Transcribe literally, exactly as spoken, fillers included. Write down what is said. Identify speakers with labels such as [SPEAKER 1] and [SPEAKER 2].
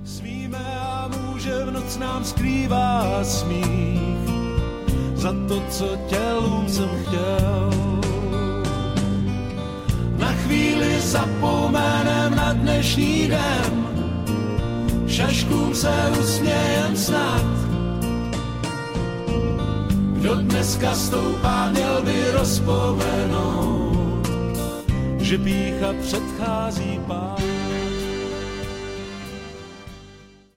[SPEAKER 1] Svíme a může v noc nám skrývá smích za to, co tělům jsem chtěl. Na chvíli zapomenem na dnešní den, šaškům se usmějem snad. Kdo dneska stoupá, měl by rozpomenout, že pýcha předchází pád.